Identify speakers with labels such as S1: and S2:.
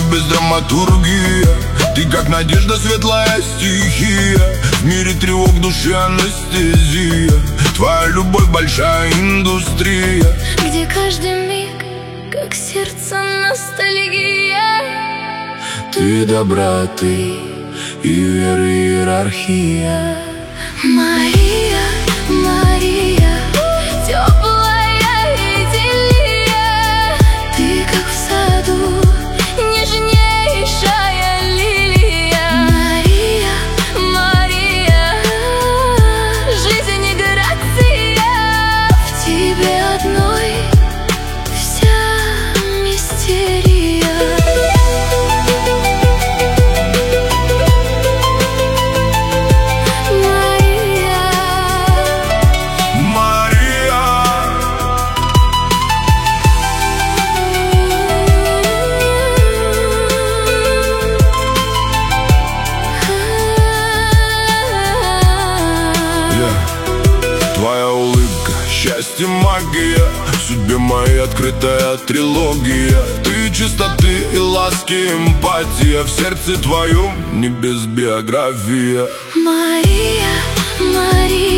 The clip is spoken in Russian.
S1: без драматургии. Ты как надежда, светлая стихия. В мире тревог души анестезия. Твоя любовь большая индустрия,
S2: где каждый миг, как сердце ностальгия.
S1: Ты доброты и веры иерархия.
S2: Мария, Мария, теплая идиллия. Ты как в саду нежнейшая лилия. Мария, Мария, жизнь и грация. В тебе одной вся мистерия.
S1: Твоя улыбка, счастье, магия. В судьбе моей открытая трилогия. Ты чистоты и ласки, эмпатия. В сердце твоем не без биография.
S2: Мария, Мария.